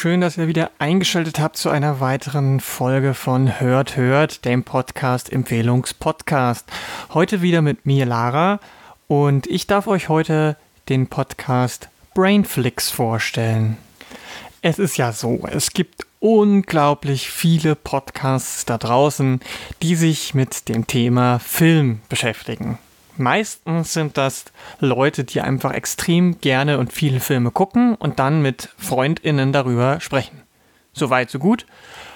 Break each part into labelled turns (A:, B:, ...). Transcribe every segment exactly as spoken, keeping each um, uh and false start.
A: schön, dass ihr wieder eingeschaltet habt zu einer weiteren Folge von Hört, Hört, dem Podcast-Empfehlungspodcast. Heute wieder mit mir, Lara, und ich darf euch heute den Podcast Brainflix vorstellen. Es ist ja so, es gibt unglaublich viele Podcasts da draußen, die sich mit dem Thema Film beschäftigen. Meistens sind das Leute, die einfach extrem gerne und viele Filme gucken und dann mit FreundInnen darüber sprechen. So weit, so gut.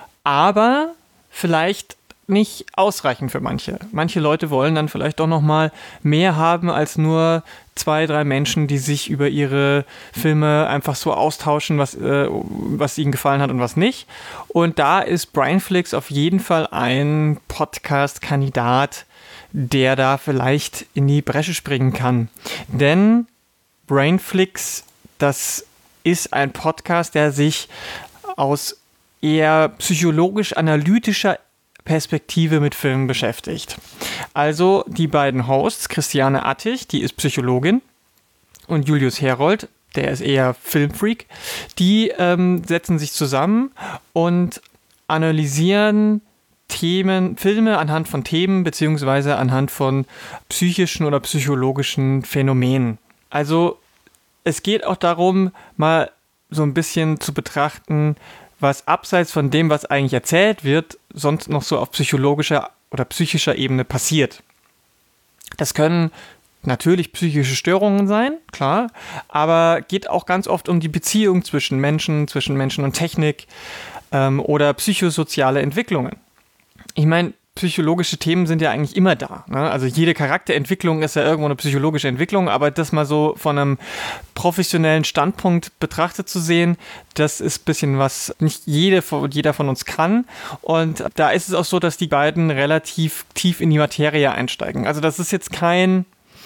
A: Aber vielleicht nicht ausreichend für manche. Manche Leute wollen dann vielleicht doch nochmal mehr haben als nur zwei, drei Menschen, die sich über ihre Filme einfach so austauschen, was, äh, was ihnen gefallen hat und was nicht. Und da ist Brainflix auf jeden Fall ein Podcast-Kandidat, der da vielleicht in die Bresche springen kann. Denn Brainflix, das ist ein Podcast, der sich aus eher psychologisch-analytischer Perspektive mit Filmen beschäftigt. Also die beiden Hosts, Christiane Attig, die ist Psychologin, und Julius Herold, der ist eher Filmfreak, die ähm, setzen sich zusammen und analysieren Themen, Filme anhand von Themen beziehungsweise anhand von psychischen oder psychologischen Phänomenen. Also es geht auch darum, mal so ein bisschen zu betrachten, was abseits von dem, was eigentlich erzählt wird, sonst noch so auf psychologischer oder psychischer Ebene passiert. Das können natürlich psychische Störungen sein, klar, aber geht auch ganz oft um die Beziehung zwischen Menschen, zwischen Menschen und Technik ähm, oder psychosoziale Entwicklungen. Ich meine, psychologische Themen sind ja eigentlich immer da, ne? Also jede Charakterentwicklung ist ja irgendwo eine psychologische Entwicklung, aber das mal so von einem professionellen Standpunkt betrachtet zu sehen, das ist ein bisschen was nicht jede, jeder von uns kann. Und da ist es auch so, dass die beiden relativ tief in die Materie einsteigen. Also das ist jetzt kein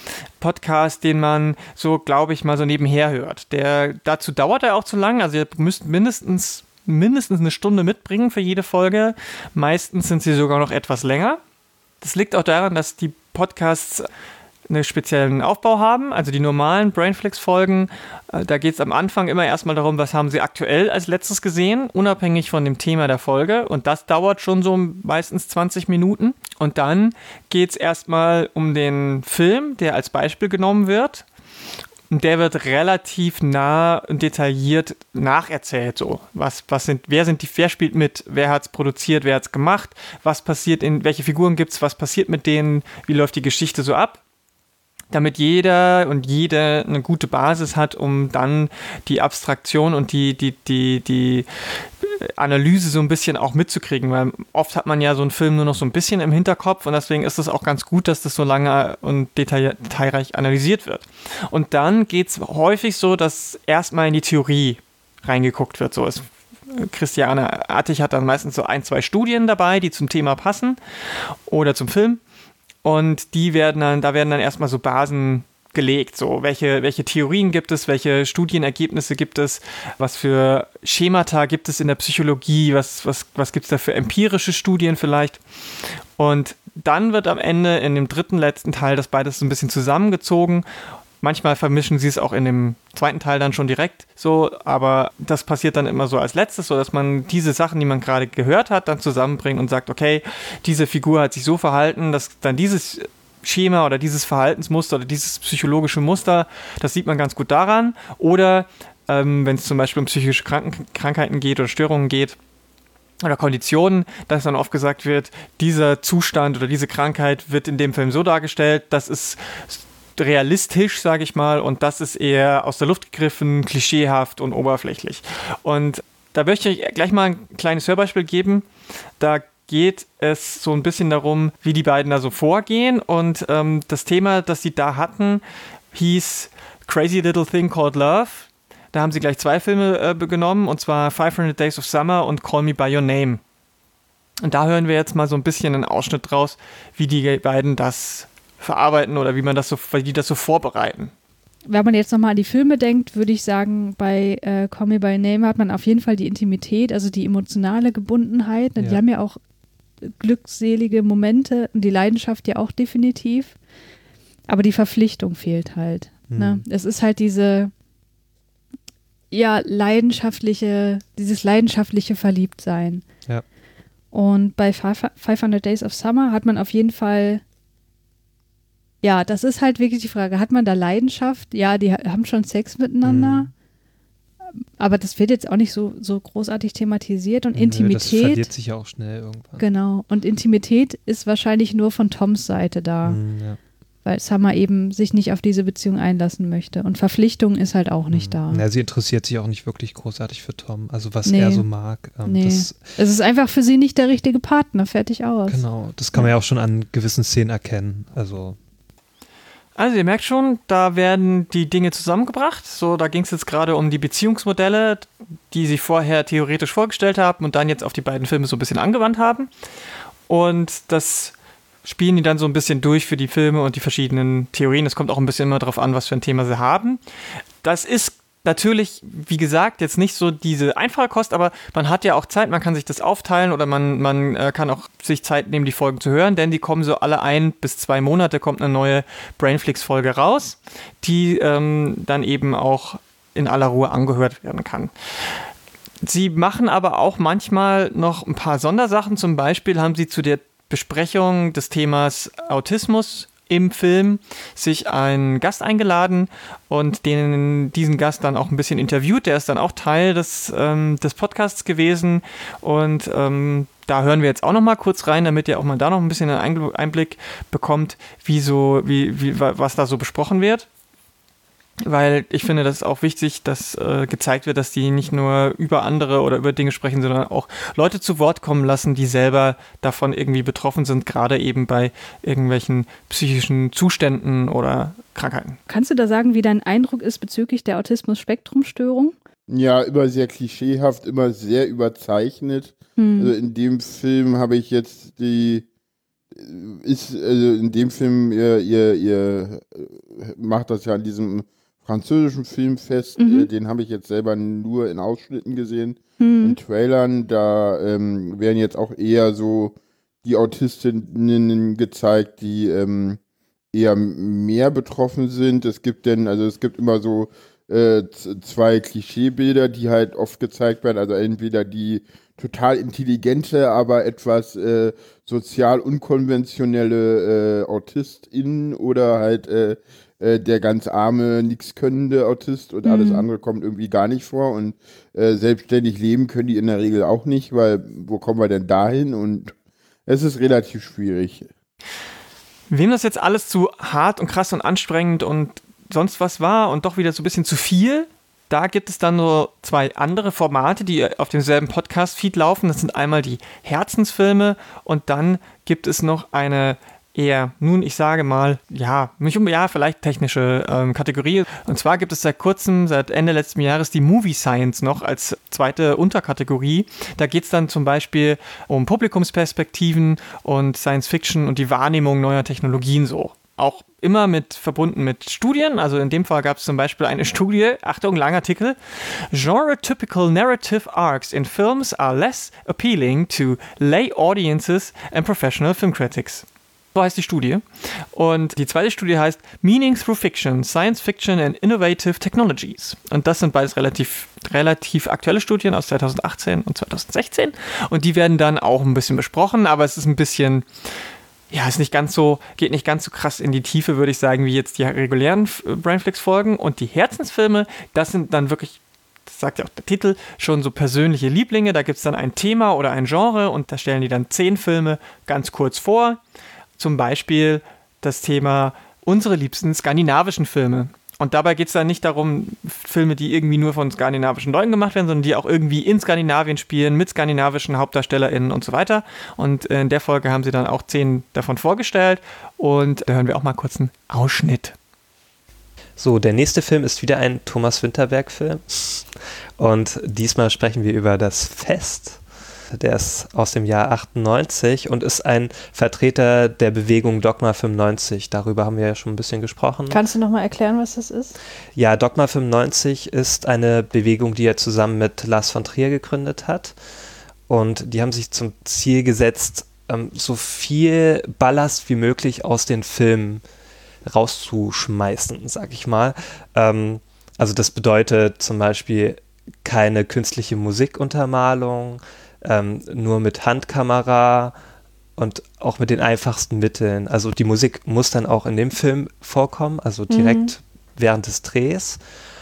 A: Podcast, den man so, glaube ich, mal so nebenher hört. Der, dazu dauert er auch zu lang, also ihr müsst mindestens mindestens eine Stunde mitbringen für jede Folge. Meistens sind sie sogar noch etwas länger. Das liegt auch daran, dass die Podcasts einen speziellen Aufbau haben. Also die normalen Brainflix-Folgen, da geht es am Anfang immer erstmal darum, was haben sie aktuell als letztes gesehen, unabhängig von dem Thema der Folge. Und das dauert schon so meistens zwanzig Minuten. Und dann geht es erstmal um den Film, der als Beispiel genommen wird. Und der wird relativ nah und detailliert nacherzählt. So, was, was sind, wer sind die, wer spielt mit, wer hat es produziert, wer hat es gemacht, was passiert in, welche Figuren gibt es, was passiert mit denen, wie läuft die Geschichte so ab, damit jeder und jede eine gute Basis hat, um dann die Abstraktion und die, die, die, die Analyse so ein bisschen auch mitzukriegen, weil oft hat man ja so einen Film nur noch so ein bisschen im Hinterkopf und deswegen ist es auch ganz gut, dass das so lange und detail- detailreich analysiert wird. Und dann geht es häufig so, dass erstmal in die Theorie reingeguckt wird. So ist Christiane Attig hat dann meistens so ein, zwei Studien dabei, die zum Thema passen oder zum Film. Und die werden dann, da werden dann erstmal so Basen gelegt, so welche, welche Theorien gibt es, welche Studienergebnisse gibt es, was für Schemata gibt es in der Psychologie, was, was, was gibt es da für empirische Studien vielleicht. Und dann wird am Ende in dem dritten, letzten Teil das beides so ein bisschen zusammengezogen. Manchmal vermischen sie es auch in dem zweiten Teil dann schon direkt so, aber das passiert dann immer so als letztes, so dass man diese Sachen, die man gerade gehört hat, dann zusammenbringt und sagt, okay, diese Figur hat sich so verhalten, dass dann dieses Schema oder dieses Verhaltensmuster oder dieses psychologische Muster, das sieht man ganz gut daran. Oder ähm, wenn es zum Beispiel um psychische Kranken- Krankheiten geht oder Störungen geht oder Konditionen, dass dann oft gesagt wird, dieser Zustand oder diese Krankheit wird in dem Film so dargestellt, das ist realistisch, sage ich mal, und das ist eher aus der Luft gegriffen, klischeehaft und oberflächlich. Und da möchte ich gleich mal ein kleines Hörbeispiel geben. Da geht es so ein bisschen darum, wie die beiden da so vorgehen. Und ähm, das Thema, das sie da hatten, hieß Crazy Little Thing Called Love. Da haben sie gleich zwei Filme äh, genommen, und zwar five hundred Days of Summer und Call Me By Your Name. Und da hören wir jetzt mal so ein bisschen einen Ausschnitt draus, wie die beiden das verarbeiten oder wie man das so, wie die das so vorbereiten.
B: Wenn man jetzt nochmal an die Filme denkt, würde ich sagen, bei äh, Call Me By Your Name hat man auf jeden Fall die Intimität, also die emotionale Gebundenheit. Ja. Die haben ja auch glückselige Momente und die Leidenschaft ja auch definitiv. Aber die Verpflichtung fehlt halt. Mhm. Ne? Es ist halt diese, ja, leidenschaftliche, dieses leidenschaftliche Verliebtsein.
C: Ja.
B: Und bei fünfhundert Days of Summer hat man auf jeden Fall, ja, das ist halt wirklich die Frage, hat man da Leidenschaft? Ja, die haben schon Sex miteinander, mhm. aber das wird jetzt auch nicht so, so großartig thematisiert und Nö, Intimität.
C: Das verliert sich ja auch schnell irgendwann.
B: Genau, und Intimität ist wahrscheinlich nur von Toms Seite da.
C: Mhm, ja.
B: Weil Summer eben sich nicht auf diese Beziehung einlassen möchte. Und Verpflichtung ist halt auch nicht da.
C: Ja, sie interessiert sich auch nicht wirklich großartig für Tom, also was
B: nee.
C: er so mag. Ähm,
B: nee.
C: das,
B: es ist einfach für sie nicht der richtige Partner, fertig aus.
C: Genau, das kann man ja auch schon an gewissen Szenen erkennen. Also,
A: also ihr merkt schon, da werden die Dinge zusammengebracht. So, da ging es jetzt gerade um die Beziehungsmodelle, die sie vorher theoretisch vorgestellt haben und dann jetzt auf die beiden Filme so ein bisschen angewandt haben. Und das spielen die dann so ein bisschen durch für die Filme und die verschiedenen Theorien. Es kommt auch ein bisschen immer darauf an, was für ein Thema sie haben. Das ist natürlich, wie gesagt, jetzt nicht so diese einfache Kost, aber man hat ja auch Zeit, man kann sich das aufteilen oder man, man äh, kann auch sich Zeit nehmen, die Folgen zu hören, denn die kommen so alle ein bis zwei Monate, kommt eine neue Brainflix-Folge raus, die ähm, dann eben auch in aller Ruhe angehört werden kann. Sie machen aber auch manchmal noch ein paar Sondersachen. Zum Beispiel haben sie zu der Besprechung des Themas Autismus im Film sich einen Gast eingeladen und den, diesen Gast dann auch ein bisschen interviewt. Der ist dann auch Teil des, ähm, des Podcasts gewesen und ähm, da hören wir jetzt auch noch mal kurz rein, damit ihr auch mal da noch ein bisschen einen Einblick bekommt, wie so, wie, wie, was da so besprochen wird. Weil ich finde, das ist auch wichtig, dass äh, gezeigt wird, dass die nicht nur über andere oder über Dinge sprechen, sondern auch Leute zu Wort kommen lassen, die selber davon irgendwie betroffen sind, gerade eben bei irgendwelchen psychischen Zuständen oder Krankheiten.
B: Kannst du da sagen, wie dein Eindruck ist bezüglich der Autismus-Spektrum-Störung?
D: Ja, immer sehr klischeehaft, immer sehr überzeichnet. Hm. Also in dem Film habe ich jetzt die ist, also in dem Film, ihr, ihr, ihr macht das ja an diesem französischen Film fest, mhm. den habe ich jetzt selber nur in Ausschnitten gesehen, mhm. in Trailern, da ähm, werden jetzt auch eher so die Autistinnen gezeigt, die ähm, eher mehr betroffen sind. Es gibt denn, also es gibt immer so äh, z- zwei Klischeebilder, die halt oft gezeigt werden, also entweder die total intelligente, aber etwas äh, sozial unkonventionelle äh, AutistInnen oder halt äh, äh, der ganz arme, nichts könnende Autist und mhm. alles andere kommt irgendwie gar nicht vor und äh, selbstständig leben können die in der Regel auch nicht, weil wo kommen wir denn dahin? Und es ist relativ schwierig.
A: Wem das jetzt alles zu hart und krass und anstrengend und sonst was war und doch wieder so ein bisschen zu viel, da gibt es dann nur zwei andere Formate, die auf demselben Podcast-Feed laufen. Das sind einmal die Herzensfilme und dann gibt es noch eine eher, nun ich sage mal, ja, nicht um, ja, vielleicht technische ähm, Kategorie. Und zwar gibt es seit kurzem, seit Ende letzten Jahres, die Movie Science noch als zweite Unterkategorie. Da geht es dann zum Beispiel um Publikumsperspektiven und Science Fiction und die Wahrnehmung neuer Technologien so. Auch immer mit verbunden mit Studien. Also in dem Fall gab es zum Beispiel eine Studie, Achtung, langer Titel, Genre-typical narrative arcs in films are less appealing to lay audiences and professional film critics. So heißt die Studie. Und die zweite Studie heißt Meaning Through Fiction, Science Fiction and Innovative Technologies. Und das sind beides relativ, relativ aktuelle Studien aus zweitausendachtzehn und zweitausendsechzehn. Und die werden dann auch ein bisschen besprochen, aber es ist ein bisschen... Ja, ist nicht ganz so, geht nicht ganz so krass in die Tiefe, würde ich sagen, wie jetzt die regulären Brainflix-Folgen. Und die Herzensfilme, das sind dann wirklich, das sagt ja auch der Titel, schon so persönliche Lieblinge. Da gibt es dann ein Thema oder ein Genre und da stellen die dann zehn Filme ganz kurz vor. Zum Beispiel das Thema unsere liebsten skandinavischen Filme. Und dabei geht es dann nicht darum, Filme, die irgendwie nur von skandinavischen Leuten gemacht werden, sondern die auch irgendwie in Skandinavien spielen, mit skandinavischen HauptdarstellerInnen und so weiter. Und in der Folge haben sie dann auch zehn davon vorgestellt. Und da hören wir auch mal kurz einen Ausschnitt.
C: So, der nächste Film ist wieder ein Thomas Winterberg-Film. Und diesmal sprechen wir über Das Fest. Der ist aus dem Jahr achtundneunzig und ist ein Vertreter der Bewegung Dogma fünfundneunzig. Darüber haben wir ja schon ein bisschen gesprochen.
B: Kannst du nochmal erklären, was das ist?
C: Ja, Dogma fünfundneunzig ist eine Bewegung, die er zusammen mit Lars von Trier gegründet hat. Und die haben sich zum Ziel gesetzt, so viel Ballast wie möglich aus den Filmen rauszuschmeißen, sag ich mal. Also das bedeutet zum Beispiel keine künstliche Musikuntermalung, ähm, nur mit Handkamera und auch mit den einfachsten Mitteln. Also die Musik muss dann auch in dem Film vorkommen, also direkt mhm. während des Drehs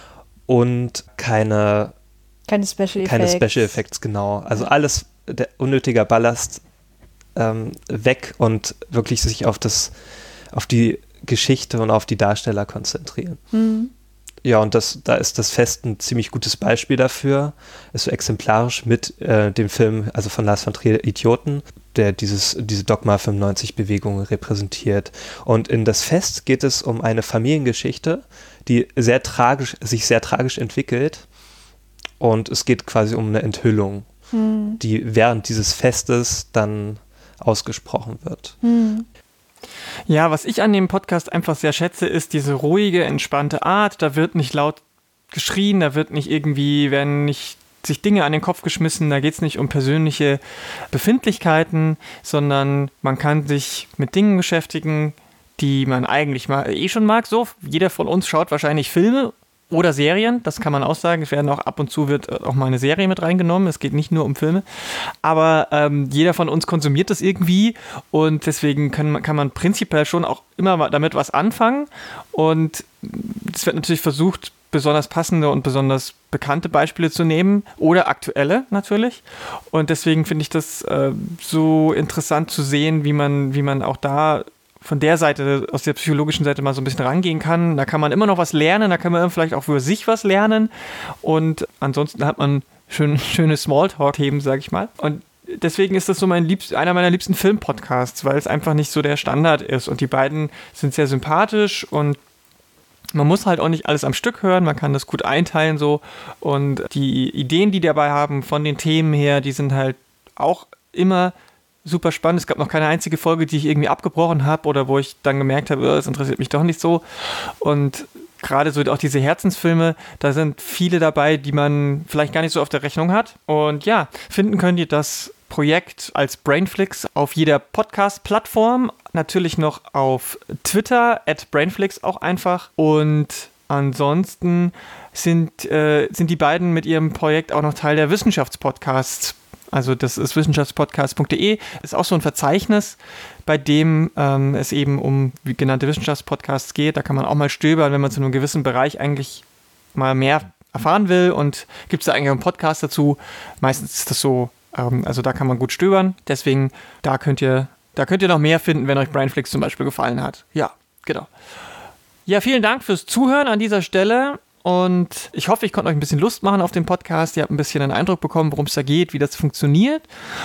C: und keine
B: keine Special Effects.
C: Keine Special Effects, genau. Also ja. alles, der unnötiger Ballast ähm, weg und wirklich sich auf das, auf die Geschichte und auf die Darsteller konzentrieren. Mhm. Ja, und das, da ist das Fest ein ziemlich gutes Beispiel dafür. Ist so exemplarisch mit äh, dem Film, also von Lars von Trier, Idioten, der dieses, diese Dogma fünfundneunzig-Bewegung repräsentiert. Und in das Fest geht es um eine Familiengeschichte, die sehr tragisch, sich sehr tragisch entwickelt. Und es geht quasi um eine Enthüllung, hm. die während dieses Festes dann ausgesprochen wird.
A: Hm. Ja, was ich an dem Podcast einfach sehr schätze, ist diese ruhige, entspannte Art. Da wird nicht laut geschrien, da wird nicht irgendwie, werden nicht sich Dinge an den Kopf geschmissen, da geht es nicht um persönliche Befindlichkeiten, sondern man kann sich mit Dingen beschäftigen, die man eigentlich mal eh schon mag. So, jeder von uns schaut wahrscheinlich Filme oder Serien, das kann man auch sagen. Es werden auch ab und zu wird auch mal eine Serie mit reingenommen. Es geht nicht nur um Filme. Aber ähm, jeder von uns konsumiert das irgendwie und deswegen kann, kann man prinzipiell schon auch immer damit was anfangen. Und es wird natürlich versucht, besonders passende und besonders bekannte Beispiele zu nehmen oder aktuelle natürlich. Und deswegen finde ich das äh, so interessant zu sehen, wie man, wie man auch da von der Seite, aus der psychologischen Seite mal so ein bisschen rangehen kann. Da kann man immer noch was lernen, da kann man vielleicht auch für sich was lernen und ansonsten hat man schön, schöne Smalltalk-Themen, sag ich mal. Und deswegen ist das so mein liebst, einer meiner liebsten Filmpodcasts, weil es einfach nicht so der Standard ist und die beiden sind sehr sympathisch und man muss halt auch nicht alles am Stück hören, man kann das gut einteilen so und die Ideen, die die dabei haben von den Themen her, die sind halt auch immer super spannend. Es gab noch keine einzige Folge, die ich irgendwie abgebrochen habe oder wo ich dann gemerkt habe, oh, das interessiert mich doch nicht so. Und gerade so auch diese Herzensfilme, da sind viele dabei, die man vielleicht gar nicht so auf der Rechnung hat. Und ja, finden könnt ihr das Projekt als Brainflix auf jeder Podcast-Plattform, natürlich noch auf Twitter, at Brainflix auch einfach. Und ansonsten sind, äh, sind die beiden mit ihrem Projekt auch noch Teil der Wissenschaftspodcasts. Also das ist wissenschaftspodcast punkt de, ist auch so ein Verzeichnis, bei dem ähm, es eben um wie genannte Wissenschaftspodcasts geht. Da kann man auch mal stöbern, wenn man zu einem gewissen Bereich eigentlich mal mehr erfahren will und gibt es da eigentlich einen Podcast dazu. Meistens ist das so, ähm, also da kann man gut stöbern. Deswegen, da könnt ihr, da könnt ihr noch mehr finden, wenn euch Brainflix zum Beispiel gefallen hat. Ja, genau. Ja, vielen Dank fürs Zuhören an dieser Stelle. Und ich hoffe, ich konnte euch ein bisschen Lust machen auf den Podcast. Ihr habt ein bisschen einen Eindruck bekommen, worum es da geht, wie das funktioniert.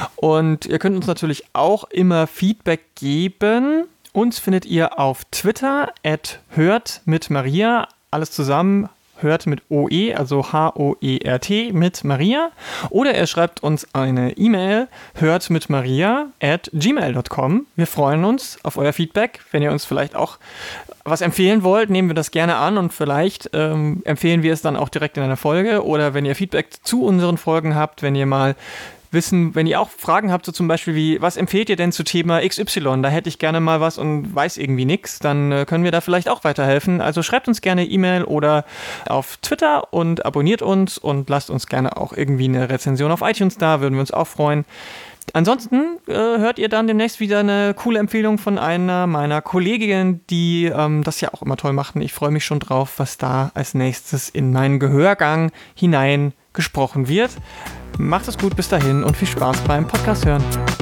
A: Und ihr könnt uns natürlich auch immer Feedback geben. Uns findet ihr auf Twitter at hört mit Maria, alles zusammen, hört mit O E, also H O E R T mit Maria. Oder ihr schreibt uns eine E-Mail, hört mit Maria at gmail punkt com. Wir freuen uns auf euer Feedback. Wenn ihr uns vielleicht auch was empfehlen wollt, nehmen wir das gerne an und vielleicht ähm, empfehlen wir es dann auch direkt in einer Folge. Oder wenn ihr Feedback zu unseren Folgen habt, wenn ihr mal wissen, wenn ihr auch Fragen habt, so zum Beispiel wie, was empfehlt ihr denn zu Thema X Y? Da hätte ich gerne mal was und weiß irgendwie nichts, dann äh, können wir da vielleicht auch weiterhelfen. Also schreibt uns gerne E-Mail oder auf Twitter und abonniert uns und lasst uns gerne auch irgendwie eine Rezension auf iTunes da, würden wir uns auch freuen. Ansonsten äh, hört ihr dann demnächst wieder eine coole Empfehlung von einer meiner Kolleginnen, die ähm, das ja auch immer toll machen. Ich freue mich schon drauf, was da als nächstes in meinen Gehörgang hinein gesprochen wird. Macht es gut, bis dahin und viel Spaß beim Podcast hören.